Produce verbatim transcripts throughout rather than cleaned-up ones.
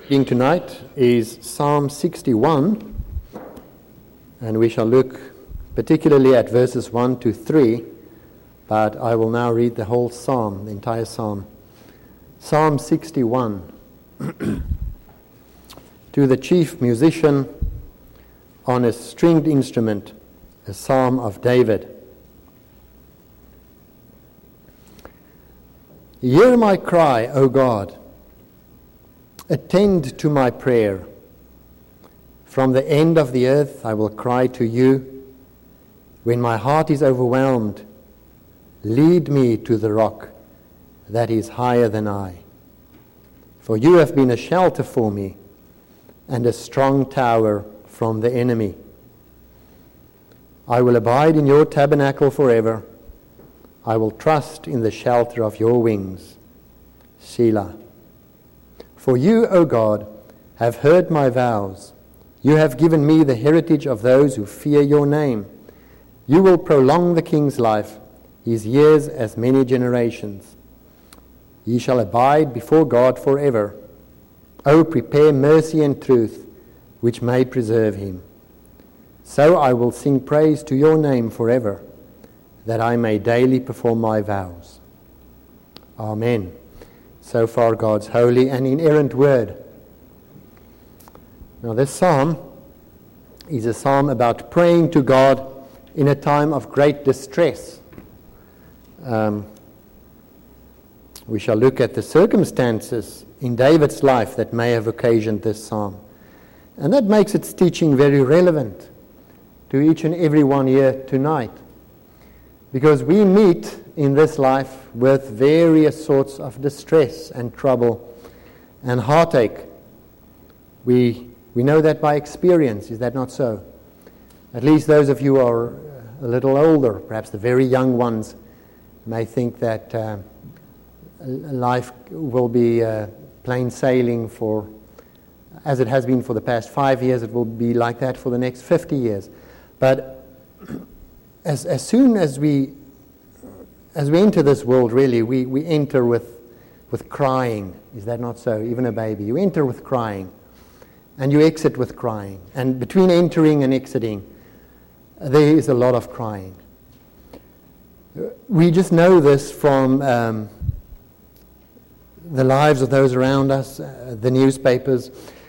Reading tonight is Psalm sixty-one, and we shall look particularly at verses one to three, but I will now read the whole psalm, the entire psalm. Psalm sixty-one. To the chief musician on a stringed instrument, a psalm of David. Hear my cry, O God. Attend to my prayer. From the end of the earth I will cry to you. When my heart is overwhelmed, lead me to the rock that is higher than I. For you have been a shelter for me and a strong tower from the enemy. I will abide in your tabernacle forever. I will trust in the shelter of your wings. Selah. For you, O God, have heard my vows. You have given me the heritage of those who fear your name. You will prolong the king's life, his years as many generations. Ye shall abide before God forever. O prepare mercy and truth, which may preserve him. So I will sing praise to your name forever, that I may daily perform my vows. Amen. So far God's holy and inerrant word. Now this psalm is a psalm about praying to God in a time of great distress. Um, we shall look at the circumstances in David's life that may have occasioned this psalm. And that makes its teaching very relevant to each and every one here tonight. Because we meet in this life with various sorts of distress and trouble and heartache. We we know that by experience, is that not so? At least those of you who are a little older, perhaps the very young ones, may think that uh, life will be uh, plain sailing for, as it has been for the past five years, it will be like that for the next fifty years. But as as soon as we As we enter this world, really, we, we enter with, with crying. Is that not so? Even a baby. You enter with crying, and you exit with crying. And between entering and exiting, there is a lot of crying. We just know this from um, the lives of those around us, uh, the newspapers.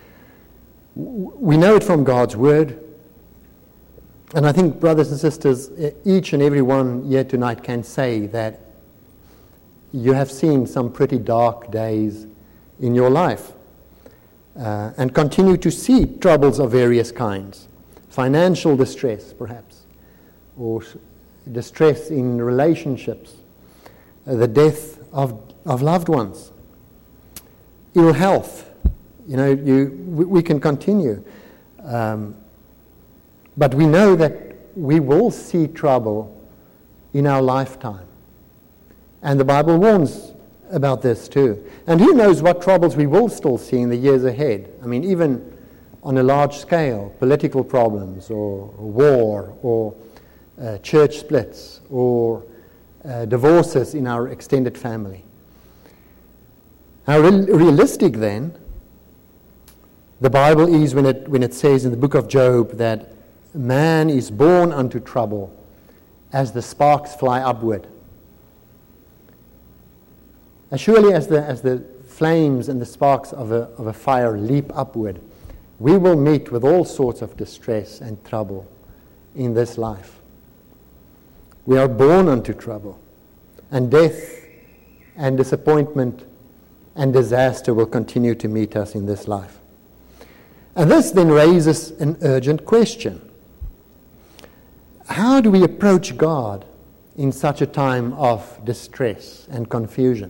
We know it from God's Word. And I think, brothers and sisters, each and every one here tonight can say that you have seen some pretty dark days in your life uh, and continue to see troubles of various kinds. Financial distress, perhaps, or distress in relationships, uh, the death of, of loved ones, ill health. You know, you we, we can continue. Um, But we know that we will see trouble in our lifetime. And the Bible warns about this too. And who knows what troubles we will still see in the years ahead. I mean, even on a large scale, political problems or war or uh, church splits or uh, divorces in our extended family. How re- realistic then the Bible is when it, when it says in the book of Job that man is born unto trouble as the sparks fly upward. As surely as the as the flames and the sparks of a of a fire leap upward, we will meet with all sorts of distress and trouble in this life. We are born unto trouble, and death and disappointment and disaster will continue to meet us in this life. And this then raises an urgent question. How do we approach God in such a time of distress and confusion?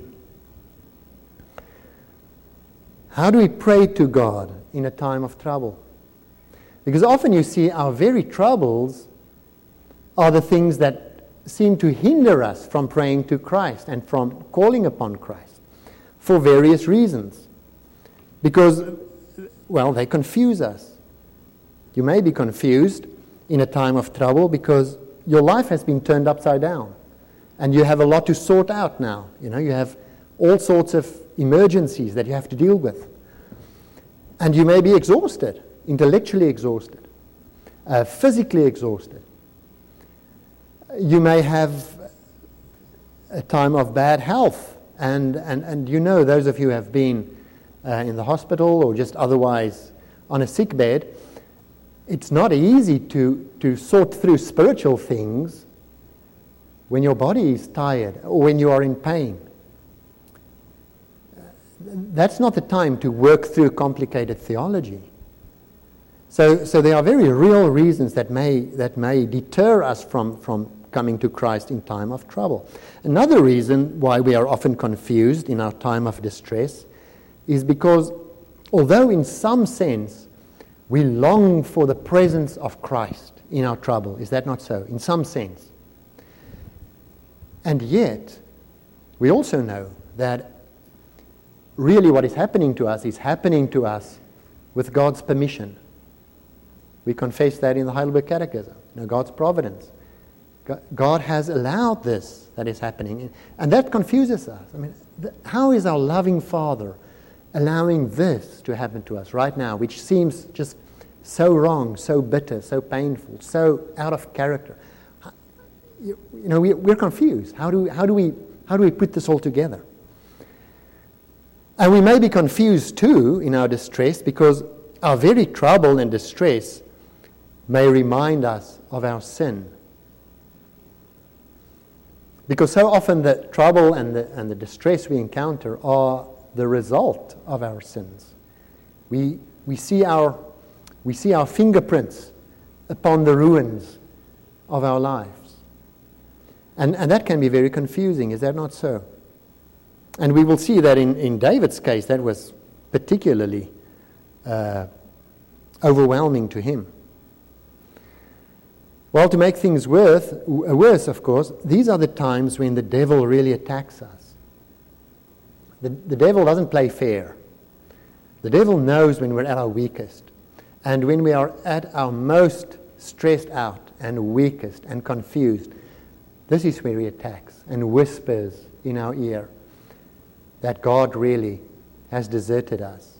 How do we pray to God in a time of trouble? Because often you see our very troubles are the things that seem to hinder us from praying to Christ and from calling upon Christ for various reasons. Because, well, they confuse us. You may be confused in a time of trouble because your life has been turned upside down and you have a lot to sort out now. You know, you have all sorts of emergencies that you have to deal with. And you may be exhausted, intellectually exhausted, uh, physically exhausted. You may have a time of bad health. And, and, and you know, those of you who have been uh, in the hospital or just otherwise on a sick bed, it's not easy to, to sort through spiritual things when your body is tired or when you are in pain. That's not the time to work through complicated theology. So, so there are very real reasons that may, that may deter us from, from coming to Christ in time of trouble. Another reason why we are often confused in our time of distress is because, although in some sense we long for the presence of Christ in our trouble, is that not so? In some sense. And yet, we also know that really what is happening to us is happening to us with God's permission. We confess that in the Heidelberg Catechism, you know, God's providence. God has allowed this that is happening. And that confuses us. I mean, th- how is our loving Father allowing this to happen to us right now, which seems just so wrong, so bitter, so painful, so out of character? You, you know, we, we're confused. How do, how do we, how do we put this all together? And we may be confused too in our distress because our very trouble and distress may remind us of our sin. Because so often the trouble and the, and the distress we encounter are the result of our sins. We, we, see our, we see our fingerprints upon the ruins of our lives. And, and that can be very confusing, is that not so? And we will see that in, in David's case, that was particularly uh, overwhelming to him. Well, to make things worse, worse, of course, these are the times when the devil really attacks us. The, the devil doesn't play fair. The devil knows when we're at our weakest. And when we are at our most stressed out and weakest and confused, this is where he attacks and whispers in our ear that God really has deserted us.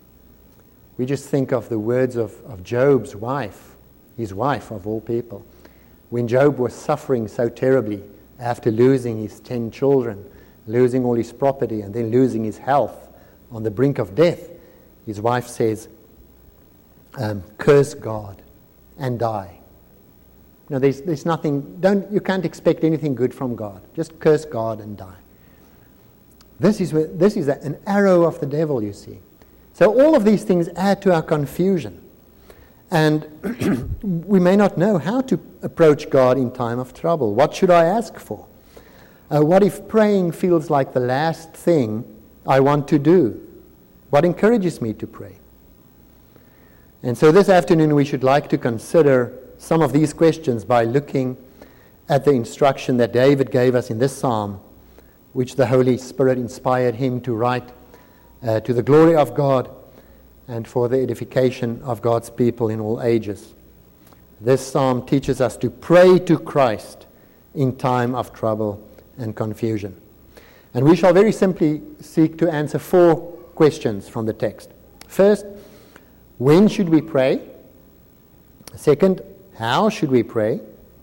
We just think of the words of, of Job's wife, his wife of all people. When Job was suffering so terribly after losing his ten children, losing all his property, and then losing his health on the brink of death, his wife says, um, curse God and die. No, there's, there's nothing, don't, you can't expect anything good from God. Just curse God and die. This is, where, this is a, an arrow of the devil, you see. So all of these things add to our confusion. And we may not know how to approach God in time of trouble. What should I ask for? Uh, what if praying feels like the last thing I want to do? What encourages me to pray? And so this afternoon we should like to consider some of these questions by looking at the instruction that David gave us in this psalm, which the Holy Spirit inspired him to write uh, to the glory of God and for the edification of God's people in all ages. This psalm teaches us to pray to Christ in time of trouble and confusion. And we shall very simply seek to answer four questions from the text. First, when should we pray? Second, how should we pray?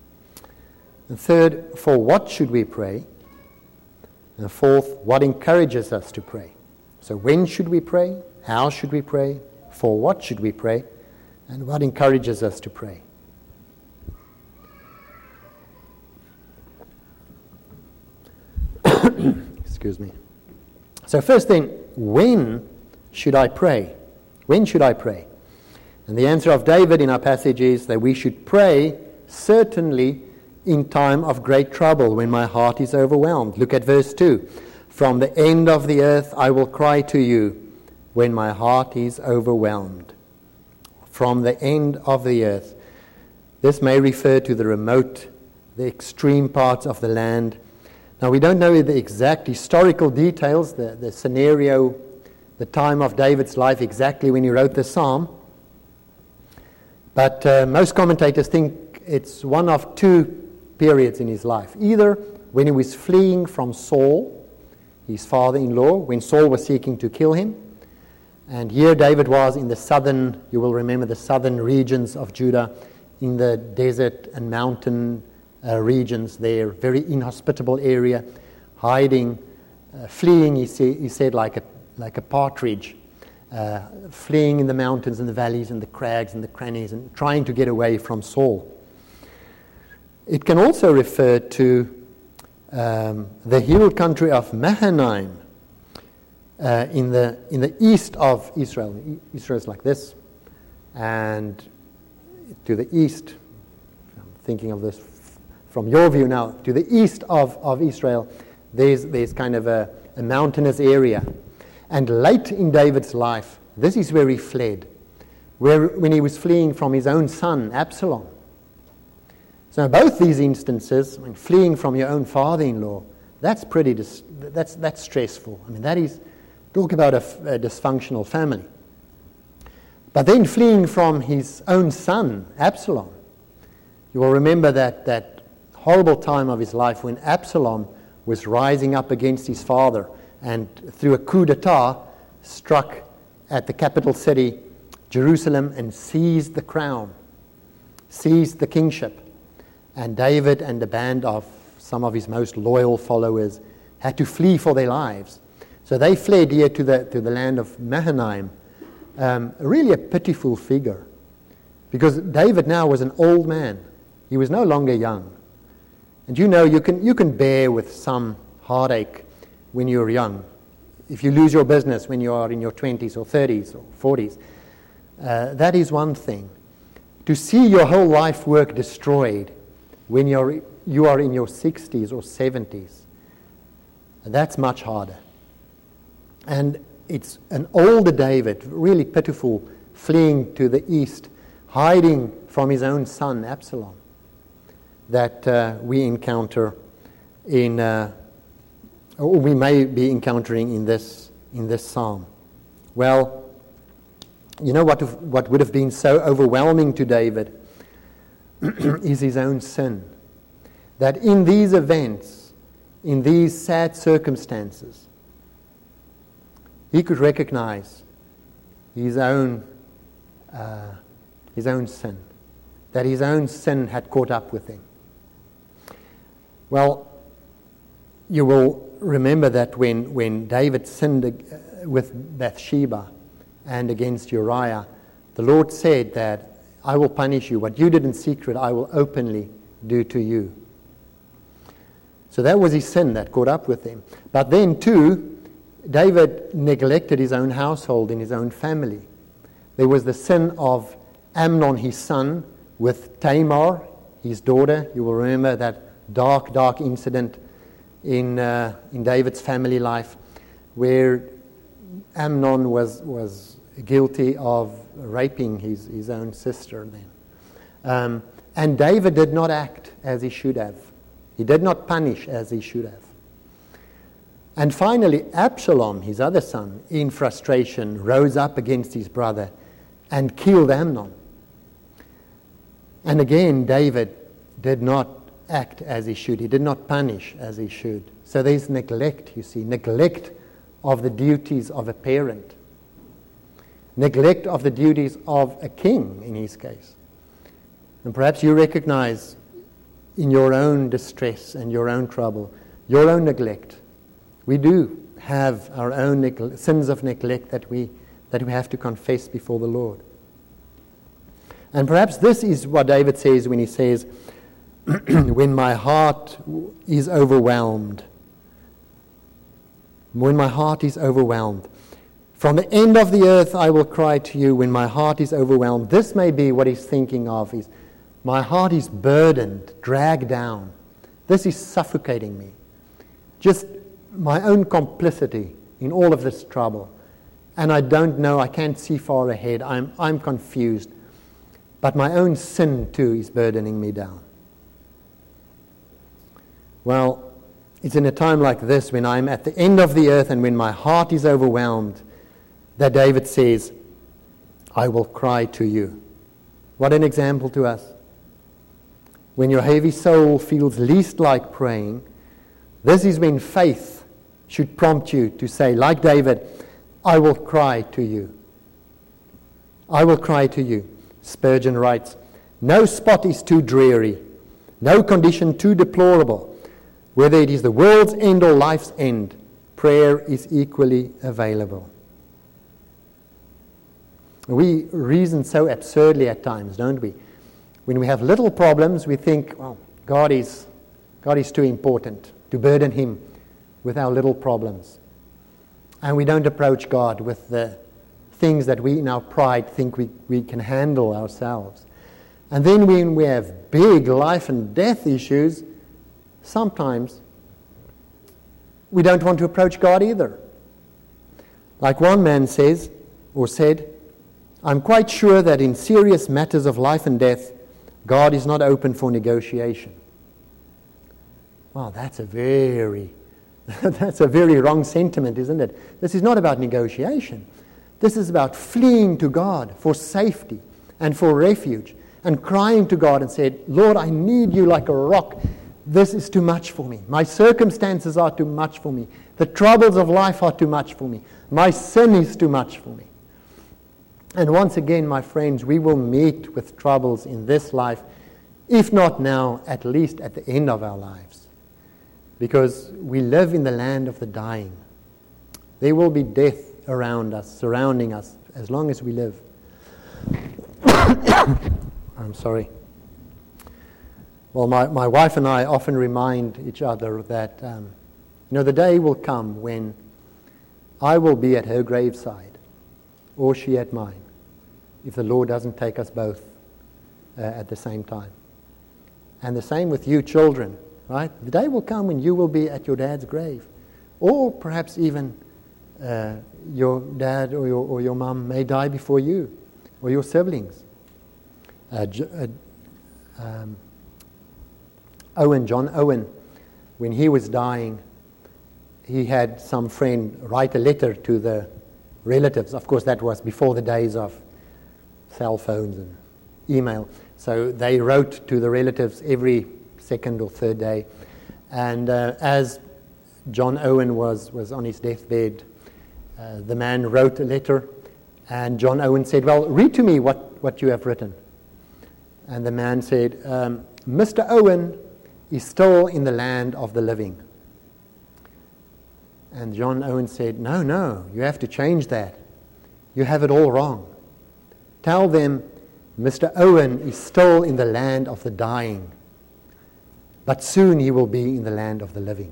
And third, for what should we pray? And fourth, what encourages us to pray? So when should we pray? How should we pray? For what should we pray? And what encourages us to pray? Excuse me. So first thing, when should I pray? When should I pray? And the answer of David in our passage is that we should pray certainly in time of great trouble, when my heart is overwhelmed. Look at verse two. From the end of the earth I will cry to you when my heart is overwhelmed. From the end of the earth. This may refer to the remote, the extreme parts of the land. Now, we don't know the exact historical details, the, the scenario, the time of David's life exactly when he wrote the psalm. But uh, most commentators think it's one of two periods in his life. Either when he was fleeing from Saul, his father-in-law, when Saul was seeking to kill him, And here David was in the southern, you will remember the southern regions of Judah, in the desert and mountain uh, regions there, very inhospitable area, hiding, uh, fleeing, he, say, he said, like a, like a partridge, uh, fleeing in the mountains and the valleys and the crags and the crannies and trying to get away from Saul. It can also refer to um, the hill country of Mahanaim, Uh, in the in the east of Israel. Israel is like this, and to the east, I'm thinking of this f- from your view now, to the east of, of Israel, there's there's kind of a, a mountainous area. And late in David's life, this is where he fled, where when he was fleeing from his own son, Absalom. So both these instances, when fleeing from your own father-in-law, that's pretty dis- that's that's stressful. I mean, that is, talk about a, f- a dysfunctional family. But then fleeing from his own son, Absalom. You will remember that, that horrible time of his life when Absalom was rising up against his father and through a coup d'etat struck at the capital city, Jerusalem, and seized the crown, seized the kingship. And David and a band of some of his most loyal followers had to flee for their lives. So they fled here to the to the land of Mahanaim, um, really a pitiful figure, because David now was an old man. He was no longer young. And you know, you can you can bear with some heartache when you're young. If you lose your business when you are in your twenties or thirties or forties, uh, that is one thing. To see your whole life work destroyed when you're you are in your sixties or seventies, that's much harder. And it's an older David, really pitiful, fleeing to the east, hiding from his own son, Absalom, that uh, we encounter in, uh, or we may be encountering in this in this psalm. Well, you know what, what would have been so overwhelming to David is his own sin. That in these events, in these sad circumstances, he could recognize his own uh, his own sin, that his own sin had caught up with him. Well, you will remember that when, when David sinned with Bathsheba and against Uriah, the Lord said that, I will punish you. What you did in secret, I will openly do to you. So that was his sin that caught up with him. But then too, David neglected his own household and his own family. There was the sin of Amnon, his son, with Tamar, his daughter. You will remember that dark, dark incident in uh, in David's family life, where Amnon was was guilty of raping his, his own sister then. Um, and David did not act as he should have. He did not punish as he should have. And finally, Absalom, his other son, in frustration, rose up against his brother and killed Amnon. And again, David did not act as he should. He did not punish as he should. So there's neglect, you see, neglect of the duties of a parent, neglect of the duties of a king in his case. And perhaps you recognize in your own distress and your own trouble, your own neglect. We do have our own negle- sins of neglect that we that we have to confess before the Lord. And perhaps this is what David says when he says, when my heart is overwhelmed, when my heart is overwhelmed, from the end of the earth I will cry to you when my heart is overwhelmed. This may be what he's thinking of, is my heart is burdened, dragged down. This is suffocating me. Just my own complicity in all of this trouble. And I don't know, I can't see far ahead. I'm I'm confused. But my own sin too is burdening me down. Well, it's in a time like this, when I'm at the end of the earth and when my heart is overwhelmed, that David says, I will cry to you. What an example to us. When your heavy soul feels least like praying, this is when faith should prompt you to say, like David, I will cry to you. I will cry to you. Spurgeon writes, no spot is too dreary, no condition too deplorable. Whether it is the world's end or life's end, prayer is equally available. We reason so absurdly at times, don't we? When we have little problems, we think, well, God is, God is too important to burden him with our little problems. And we don't approach God with the things that we in our pride think we, we can handle ourselves. And then when we have big life and death issues, sometimes we don't want to approach God either. Like one man says, or said, I'm quite sure that in serious matters of life and death, God is not open for negotiation. Well, that's a very, that's a very wrong sentiment, isn't it? This is not about negotiation. This is about fleeing to God for safety and for refuge and crying to God and said, Lord, I need you like a rock. This is too much for me. My circumstances are too much for me. The troubles of life are too much for me. My sin is too much for me. And once again, my friends, we will meet with troubles in this life, if not now, at least at the end of our lives. Because we live in the land of the dying. There will be death around us, surrounding us, as long as we live. I'm sorry. Well, my, my wife and I often remind each other that, um, you know, the day will come when I will be at her graveside, or she at mine, if the Lord doesn't take us both uh, at the same time. And the same with you children, right? The day will come when you will be at your dad's grave, or perhaps even uh, your dad or your, or your mum may die before you, or your siblings. Uh, uh, um, Owen, John Owen, when he was dying, he had some friend write a letter to the relatives. Of course, that was before the days of cell phones and email. So they wrote to the relatives every second or third day. And uh, as John Owen was, was on his deathbed, uh, the man wrote a letter, and John Owen said, well, read to me what, what you have written. And the man said, um, Mister Owen is still in the land of the living. And John Owen said, no, no, you have to change that. You have it all wrong. Tell them Mister Owen is still in the land of the dying, but soon he will be in the land of the living.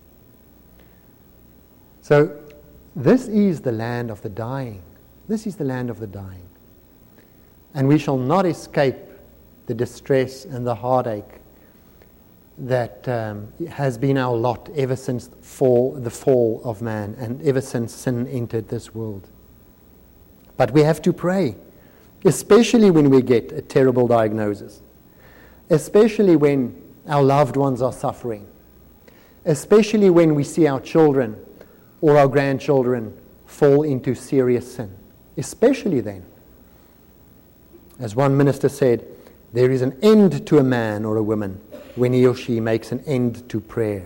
So this is the land of the dying. This is the land of the dying. And we shall not escape the distress and the heartache that um, has been our lot ever since fall, the fall of man, and ever since sin entered this world. But we have to pray, especially when we get a terrible diagnosis, especially when our loved ones are suffering, especially when we see our children or our grandchildren fall into serious sin, especially then. As one minister said, there is an end to a man or a woman when he or she makes an end to prayer.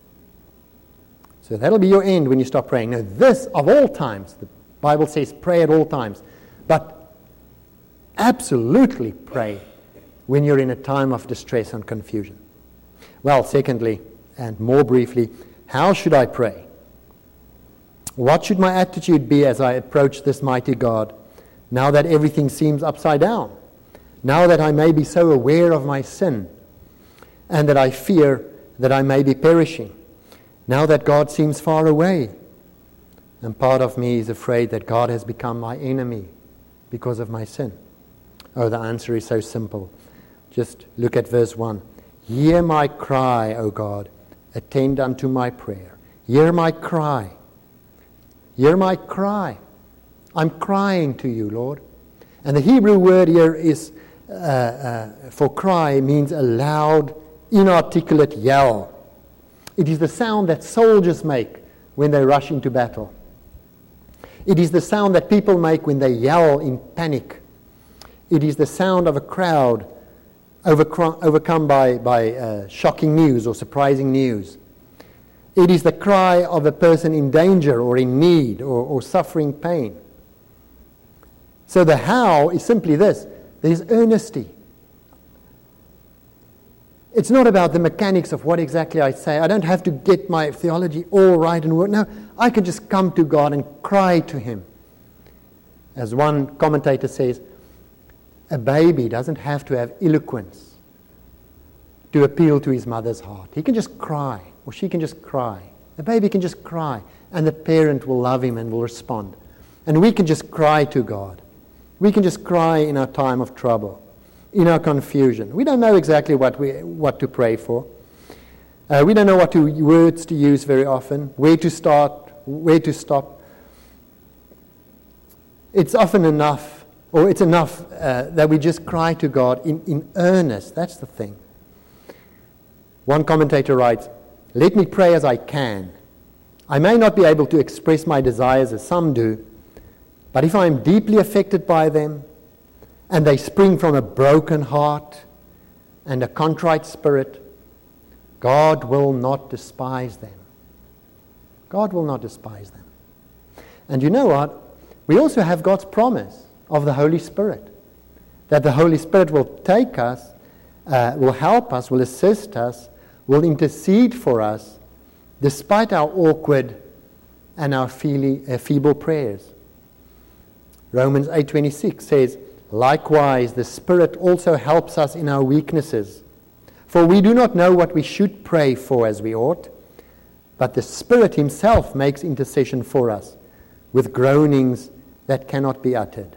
So that'll be your end when you stop praying. Now this, of all times, the Bible says pray at all times, but absolutely pray when you're in a time of distress and confusion. Well, secondly, and more briefly, how should I pray? What should my attitude be as I approach this mighty God, now that everything seems upside down? Now that I may be so aware of my sin, and that I fear that I may be perishing. Now that God seems far away, and part of me is afraid that God has become my enemy because of my sin. Oh, the answer is so simple. Just look at verse one. Hear my cry, O God, attend unto my prayer. Hear my cry. Hear my cry. I'm crying to you, Lord. And the Hebrew word here is uh, uh, for cry means a loud, inarticulate yell. It is the sound that soldiers make when they rush into battle. It is the sound that people make when they yell in panic. It is the sound of a crowd overcome by, by uh, shocking news or surprising news. It is the cry of a person in danger or in need or, or suffering pain. So the how is simply this. There's earnesty. It's not about the mechanics of what exactly I say. I don't have to get my theology all right and work. No, I can just come to God and cry to Him. As one commentator says, a baby doesn't have to have eloquence to appeal to his mother's heart. He can just cry, or she can just cry. The baby can just cry, and the parent will love him and will respond. And we can just cry to God. We can just cry in our time of trouble, in our confusion. We don't know exactly what we what to pray for. Uh, we don't know what to, words to use very often, where to start, where to stop. It's often enough, or it's enough uh, that we just cry to God in, in earnest. That's the thing. One commentator writes, "Let me pray as I can. I may not be able to express my desires as some do, but if I am deeply affected by them, and they spring from a broken heart and a contrite spirit, God will not despise them." God will not despise them. And you know what? We also have God's promise of the Holy Spirit, that the Holy Spirit will take us, uh, will help us, will assist us, will intercede for us, despite our awkward and our feely, uh, feeble prayers. Romans eight twenty-six says, "Likewise, the Spirit also helps us in our weaknesses. For we do not know what we should pray for as we ought, but the Spirit Himself makes intercession for us with groanings that cannot be uttered."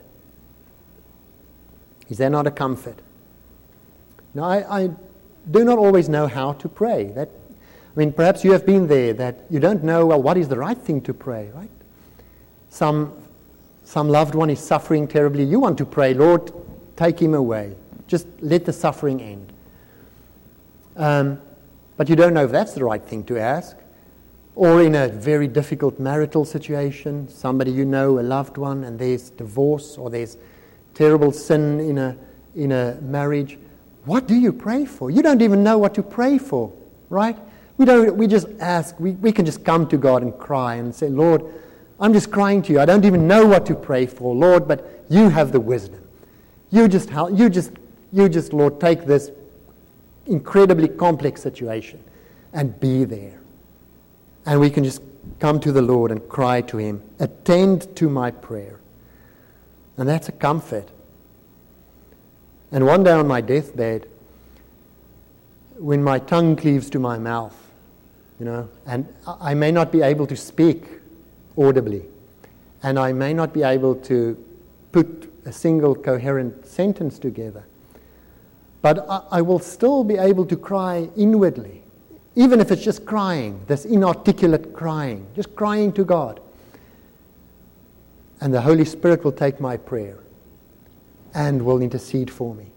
Is there not a comfort? Now, I, I do not always know how to pray. That, I mean, perhaps you have been there, that you don't know, well, what is the right thing to pray, right? Some Some loved one is suffering terribly. You want to pray, "Lord, take him away. Just let the suffering end." Um, but you don't know if that's the right thing to ask. Or in a very difficult marital situation, somebody you know, a loved one, and there's divorce or there's terrible sin in a in a marriage. What do you pray for? You don't even know what to pray for, right? We don't. We just ask. We, we can just come to God and cry and say, "Lord, I'm just crying to you. I don't even know what to pray for, Lord, but you have the wisdom. You just help, you just, you just, Lord, take this incredibly complex situation and be there." And we can just come to the Lord and cry to Him, "Attend to my prayer." And that's a comfort. And one day on my deathbed, when my tongue cleaves to my mouth, you know, and I may not be able to speak audibly, and I may not be able to put a single coherent sentence together, but I, I will still be able to cry inwardly, even if it's just crying, this inarticulate crying, just crying to God. And the Holy Spirit will take my prayer and will intercede for me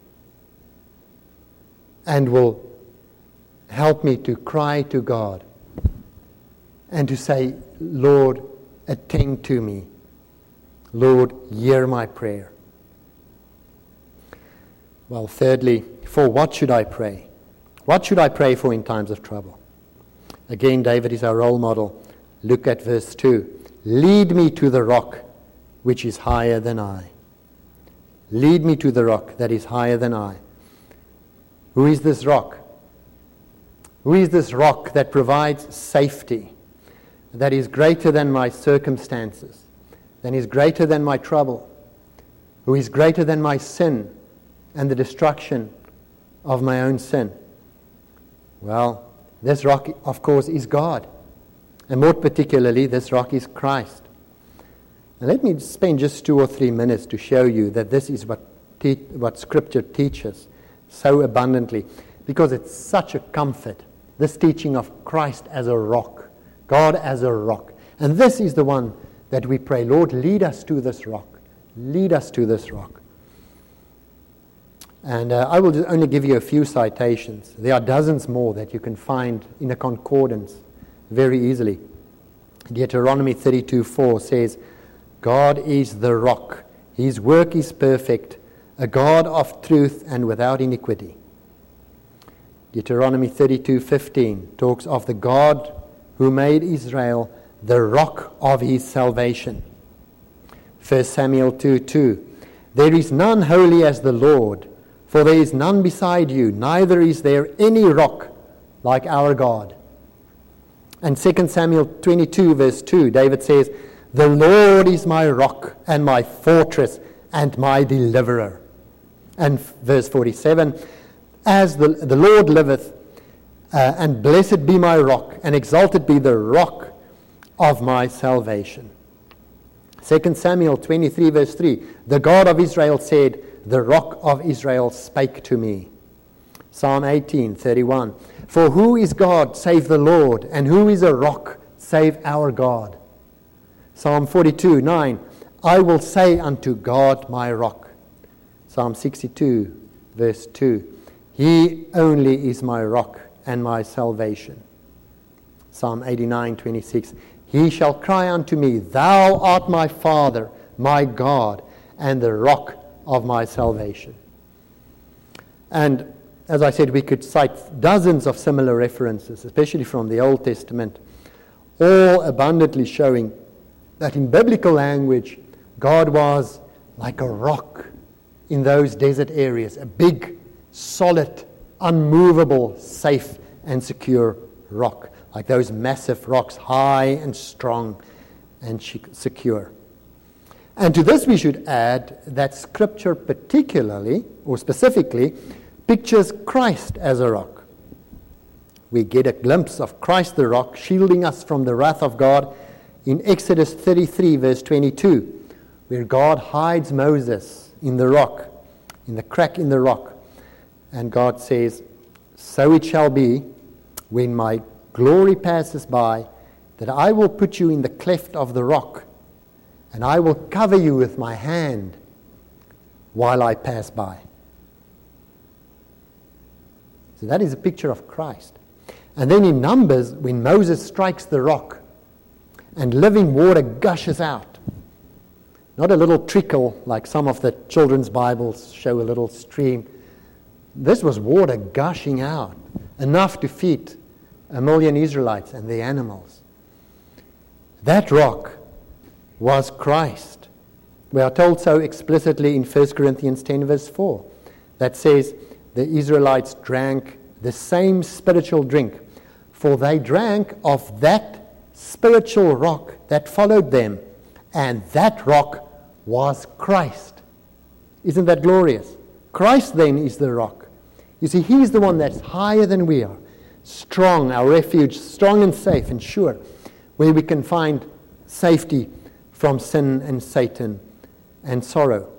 and will help me to cry to God and to say, "Lord, attend to me. Lord, hear my prayer." Well, thirdly, for what should I pray? What should I pray for in times of trouble? Again, David is our role model. Look at verse two. "Lead me to the rock which is higher than I." Lead me to the rock that is higher than I. Who is this rock? Who is this rock that provides safety, that is greater than my circumstances, that is greater than my trouble, who is greater than my sin and the destruction of my own sin? Well, this rock, of course, is God. And more particularly, this rock is Christ. And let me spend just two or three minutes to show you that this is what, te- what Scripture teaches so abundantly, because it's such a comfort, this teaching of Christ as a rock, God as a rock. And this is the one that we pray, "Lord, lead us to this rock. Lead us to this rock." And uh, I will just only give you a few citations. There are dozens more that you can find in a concordance very easily. Deuteronomy thirty-two four says, "God is the rock. His work is perfect, a God of truth and without iniquity." Deuteronomy thirty-two fifteen talks of the God who made Israel the rock of his salvation. First Samuel two two. There is none holy as the Lord, for there is none beside you, neither is there any rock like our God. And Second Samuel twenty-two verse two, David says, the Lord is my rock and my fortress and my deliverer. And verse forty-seven, as the, the Lord liveth, uh, and blessed be my rock, and exalted be the rock of my salvation. Second Samuel twenty-three verse three, the God of Israel said, the rock of Israel spake to me. Psalm eighteen thirty-one, for who is God save the Lord, and who is a rock save our God? Psalm forty-two nine, I will say unto God my rock. Psalm sixty-two verse two, he only is my rock and my salvation. Psalm eighty-nine twenty-six, he shall cry unto me, thou art my Father, my God, and the rock of my salvation. And as I said, we could cite dozens of similar references, especially from the Old Testament, all abundantly showing that in biblical language, God was like a rock in those desert areas, a big, solid, unmovable, safe, and secure rock, like those massive rocks, high and strong and secure. And to this we should add that Scripture particularly, or specifically, pictures Christ as a rock. We get a glimpse of Christ the rock shielding us from the wrath of God in Exodus thirty-three verse twenty-two, where God hides Moses in the rock, in the crack in the rock. And God says, so it shall be when my glory passes by, that I will put you in the cleft of the rock, and I will cover you with my hand while I pass by. So that is a picture of Christ. And then in Numbers, when Moses strikes the rock and living water gushes out, not a little trickle like some of the children's Bibles show a little stream. This was water gushing out, enough to feed a million Israelites and the animals. That rock was Christ. We are told so explicitly in First Corinthians ten verse four, that says the Israelites drank the same spiritual drink, for they drank of that spiritual rock that followed them, and that rock was Christ. Isn't that glorious? Christ then is the rock. You see, he's the one that's higher than we are, strong, our refuge, strong and safe and sure, where we can find safety from sin and Satan and sorrow.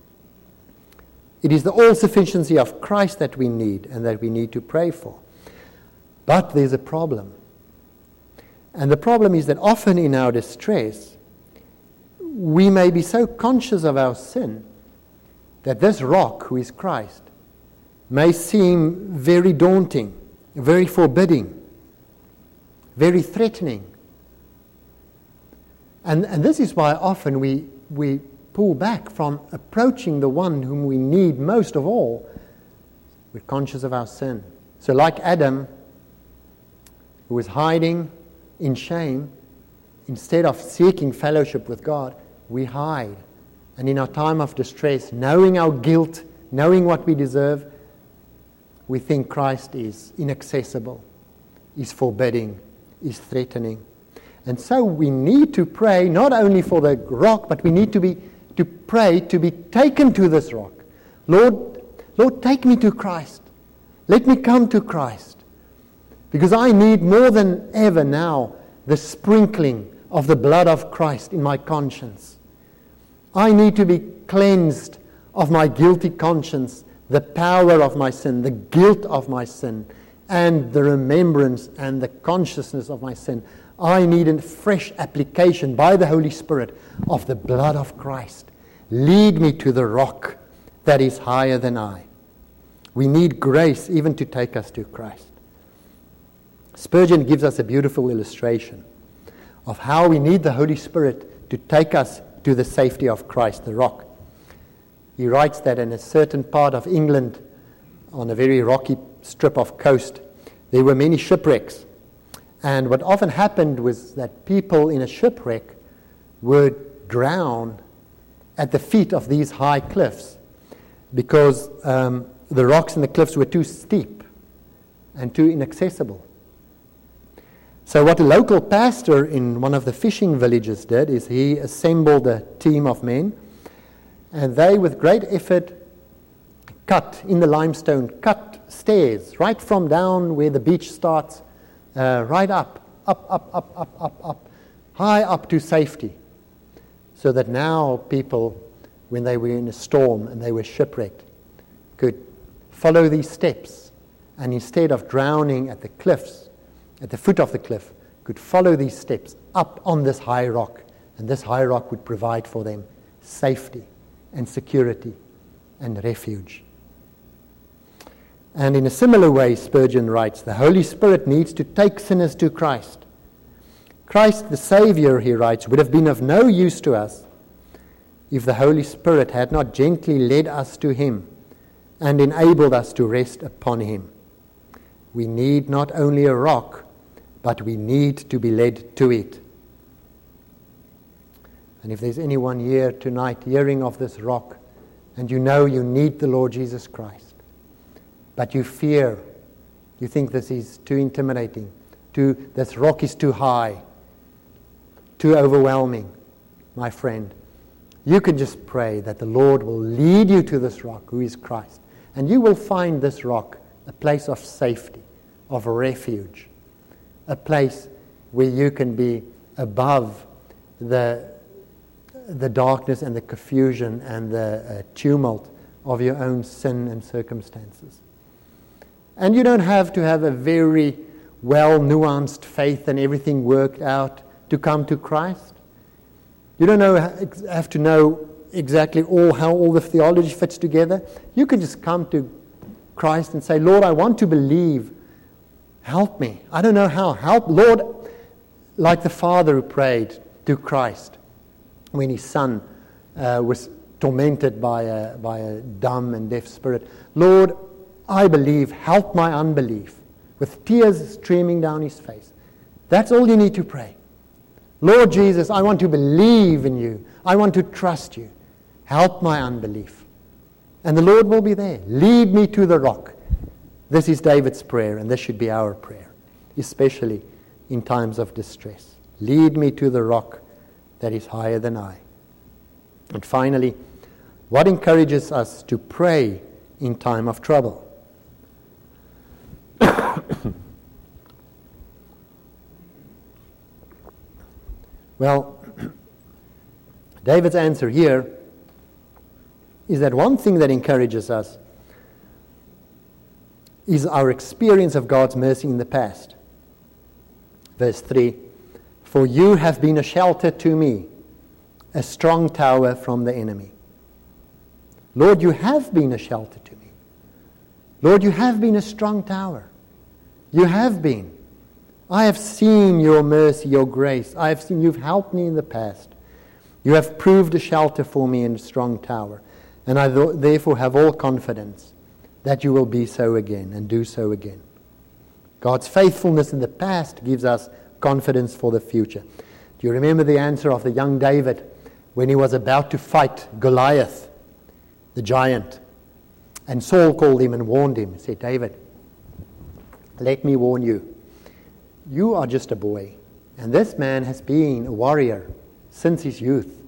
It is the all-sufficiency of Christ that we need and that we need to pray for. But there's a problem. And the problem is that often in our distress, we may be so conscious of our sin that this rock, who is Christ, may seem very daunting, very forbidding, very threatening. And, and this is why often we, we pull back from approaching the one whom we need most of all. We're conscious of our sin. So like Adam, who was hiding in shame, instead of seeking fellowship with God, we hide. And in our time of distress, knowing our guilt, knowing what we deserve, we think Christ is inaccessible, is forbidding, is threatening. And so we need to pray not only for the rock, but we need to be to pray to be taken to this rock. Lord, Lord, take me to Christ. Let me come to Christ. Because I need more than ever now the sprinkling of the blood of Christ in my conscience. I need to be cleansed of my guilty conscience, the power of my sin, the guilt of my sin, and the remembrance and the consciousness of my sin. I need a fresh application by the Holy Spirit of the blood of Christ. Lead me to the rock that is higher than I. We need grace even to take us to Christ. Spurgeon gives us a beautiful illustration of how we need the Holy Spirit to take us to the safety of Christ, the rock. He writes that in a certain part of England, on a very rocky strip of coast, there were many shipwrecks. And what often happened was that people in a shipwreck would drown at the feet of these high cliffs because um, the rocks and the cliffs were too steep and too inaccessible. So what a local pastor in one of the fishing villages did is he assembled a team of men, and they, with great effort, cut in the limestone, cut stairs right from down where the beach starts, uh, right up, up, up, up, up, up, up, high up to safety, so that now people, when they were in a storm and they were shipwrecked, could follow these steps, and instead of drowning at the cliffs, at the foot of the cliff, could follow these steps up on this high rock, and this high rock would provide for them safety and security and refuge. And in a similar way, Spurgeon writes, the Holy Spirit needs to take sinners to Christ. Christ the Savior, he writes, would have been of no use to us if the Holy Spirit had not gently led us to him and enabled us to rest upon him. We need not only a rock, but we need to be led to it. And if there's anyone here tonight hearing of this rock, and you know you need the Lord Jesus Christ, but you fear, you think this is too intimidating, too, this rock is too high, too overwhelming, my friend, you can just pray that the Lord will lead you to this rock, who is Christ, and you will find this rock a place of safety, of refuge, a place where you can be above the, the darkness and the confusion and the uh, tumult of your own sin and circumstances. And you don't have to have a very well-nuanced faith and everything worked out to come to Christ. You don't know, have to know exactly all how all the theology fits together. You can just come to Christ and say, Lord, I want to believe. Help me. I don't know how. Help, Lord, like the father who prayed to Christ when his son uh, was tormented by a, by a dumb and deaf spirit. Lord, I believe. Help my unbelief. With tears streaming down his face. That's all you need to pray. Lord Jesus, I want to believe in you. I want to trust you. Help my unbelief. And the Lord will be there. Lead me to the rock. This is David's prayer, and this should be our prayer, especially in times of distress. Lead me to the rock that is higher than I. And finally, what encourages us to pray in time of trouble? Well, David's answer here is that one thing that encourages us is our experience of God's mercy in the past. Verse three, for you have been a shelter to me, a strong tower from the enemy. Lord, you have been a shelter to me. Lord, you have been a strong tower. You have been. I have seen your mercy, your grace. I have seen you've helped me in the past. You have proved a shelter for me in a strong tower. And I th- therefore have all confidence that you will be so again and do so again. God's faithfulness in the past gives us confidence for the future. Do you remember the answer of the young David when he was about to fight Goliath, the giant? And Saul called him and warned him. He said, David, let me warn you. You are just a boy, and this man has been a warrior since his youth.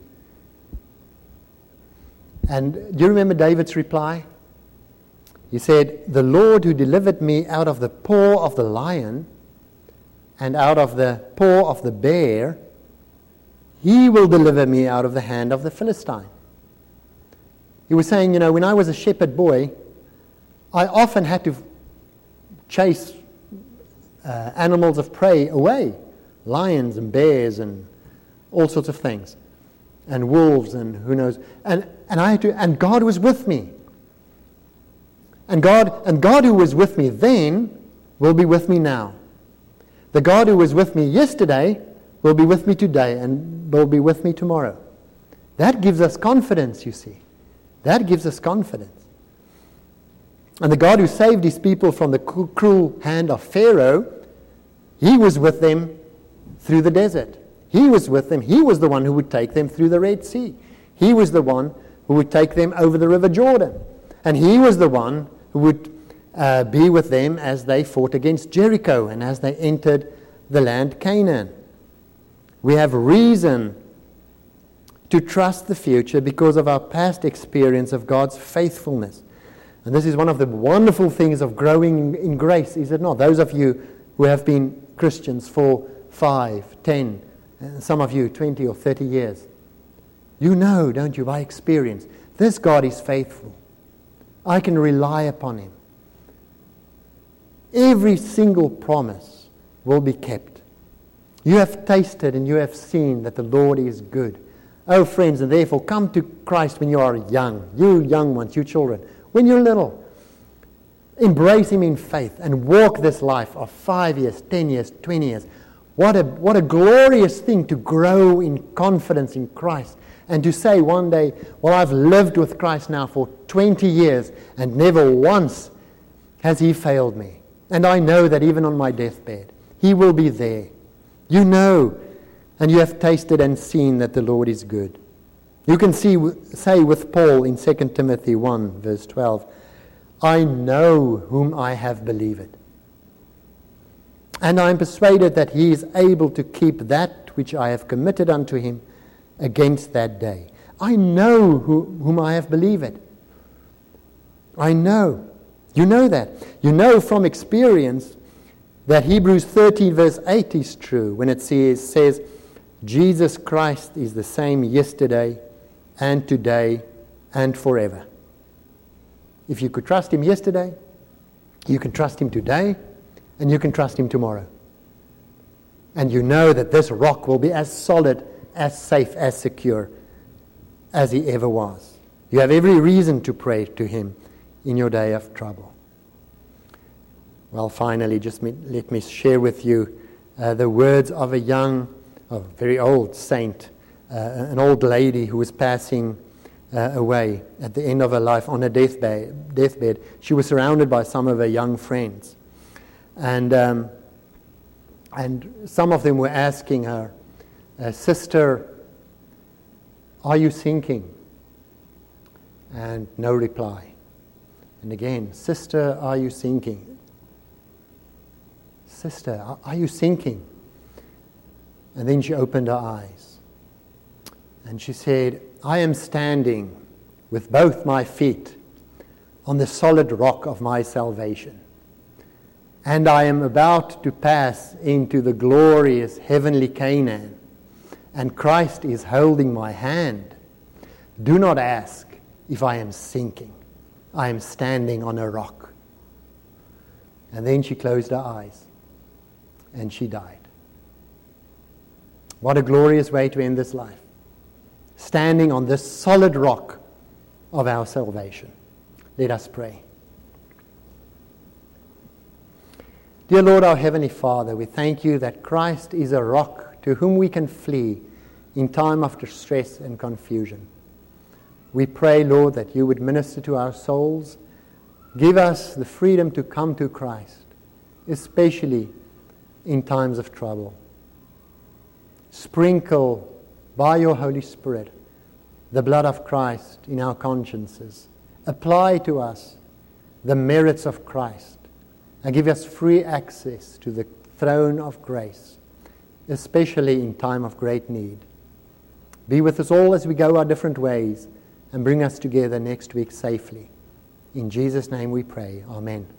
And do you remember David's reply? He said, the Lord who delivered me out of the paw of the lion and out of the paw of the bear, he will deliver me out of the hand of the Philistine. He was saying, you know, when I was a shepherd boy, I often had to chase uh, animals of prey away, lions and bears and all sorts of things, and wolves and who knows. And, and I had to, and God was with me. And God, and God who was with me then will be with me now. The God who was with me yesterday will be with me today and will be with me tomorrow. That gives us confidence, you see. That gives us confidence. And the God who saved his people from the cruel hand of Pharaoh, He was with them through the desert. He was with them. He was the one who would take them through the Red Sea. He was the one who would take them over the River Jordan. And he was the one who would uh, be with them as they fought against Jericho and as they entered the land Canaan. We have reason to trust the future because of our past experience of God's faithfulness. And this is one of the wonderful things of growing in grace, is it not? Those of you who have been Christians for five, ten, and some of you twenty or thirty years, you know, don't you, by experience, this God is faithful. I can rely upon him. Every single promise will be kept. You have tasted and you have seen that the Lord is good. Oh, friends, and therefore come to Christ when you are young. You young ones, you children, when you're little. Embrace him in faith and walk this life of five years, ten years, twenty years. What a, what a glorious thing to grow in confidence in Christ and to say one day, well, I've lived with Christ now for twenty years and never once has he failed me. And I know that even on my deathbed, he will be there. You know, and you have tasted and seen that the Lord is good. You can see, say with Paul in Second Timothy one, verse twelve, I know whom I have believed, and I am persuaded that he is able to keep that which I have committed unto him against that day. I know who, whom I have believed. I know. You know that. You know from experience that Hebrews thirteen verse eight is true when it says, says Jesus Christ is the same yesterday and today and forever. If you could trust him yesterday, you can trust him today, and you can trust him tomorrow. And you know that this rock will be as solid, as safe, as secure as he ever was. You have every reason to pray to him in your day of trouble. Well, finally, just me, let me share with you uh, the words of a young, a very old saint, uh, an old lady who was passing uh, away at the end of her life on her deathbed. deathbed. She was surrounded by some of her young friends. And um, and some of them were asking her, uh, Sister, are you sinking? And no reply. And again, Sister, are you sinking? Sister, are you sinking? And then she opened her eyes. And she said, I am standing with both my feet on the solid rock of my salvation. And I am about to pass into the glorious heavenly Canaan. And Christ is holding my hand. Do not ask if I am sinking. I am standing on a rock. And then she closed her eyes. And she died. What a glorious way to end this life. Standing on this solid rock of our salvation. Let us pray. Dear Lord, our Heavenly Father, we thank you that Christ is a rock to whom we can flee in time of distress and confusion. We pray, Lord, that you would minister to our souls. Give us the freedom to come to Christ, especially in times of trouble. Sprinkle by your Holy Spirit the blood of Christ in our consciences. Apply to us the merits of Christ and give us free access to the throne of grace, especially in time of great need. Be with us all as we go our different ways and bring us together next week safely. In Jesus' name we pray. Amen.